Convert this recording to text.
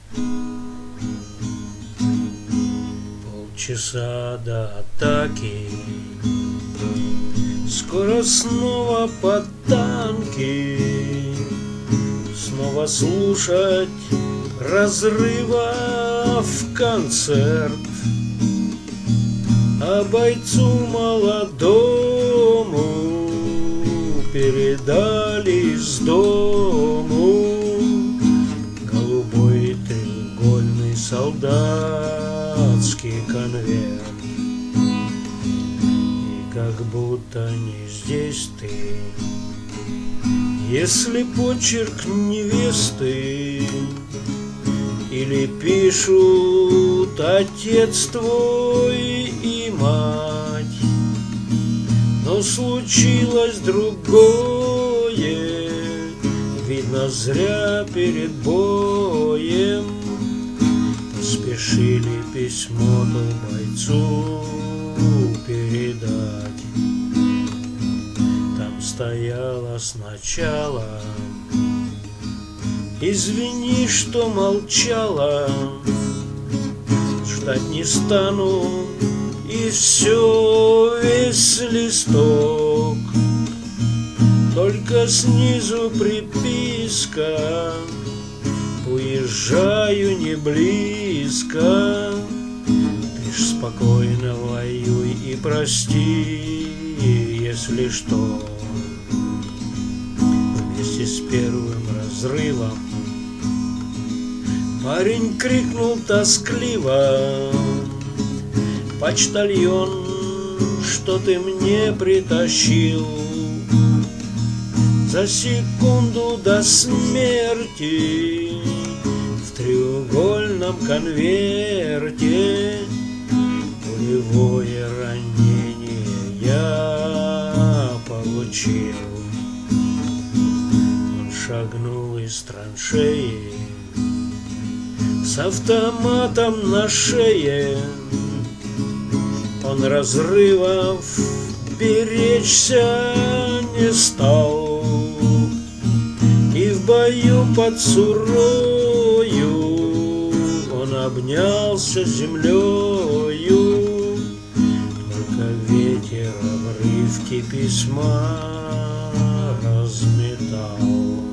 Полчаса до атаки, скоро снова под танки, снова слушать разрывов концерт. А бойцу молодому передали из дому голубой треугольный солдатский конверт. И как будто не здесь ты, если почерк невесты или пишут отец твой и мать, но случилось другое, видно, зря перед боем поспешили письмо-то бойцу передать. Там стояло сначала: извини, что молчала, ждать не стану, и все, весь листок. Только снизу приписка: уезжаю не близко. Лишь спокойно воюй и прости, если что. Вместе с первым разрывом парень крикнул тоскливо: почтальон, что ты мне притащил? За секунду до смерти в треугольном конверте пулевое ранение я получил. Он шагнул из траншеи с автоматом на шее. Он разрывов беречься не стал, и в бою под Сурою он обнялся с землею. Только ветер обрывки письма разметал.